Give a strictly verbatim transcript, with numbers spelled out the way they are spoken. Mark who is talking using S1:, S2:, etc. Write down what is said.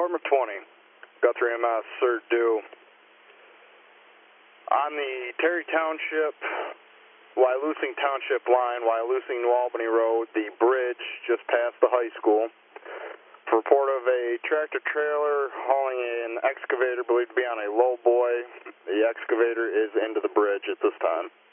S1: Department twenty, Guthrie M S, Cert due. On the Terry Township, Wyalusing Township line, Wyalusing New Albany Road, the bridge just past the high school. Report of a tractor trailer hauling an excavator believed to be on a low boy. The excavator is into the bridge at this time.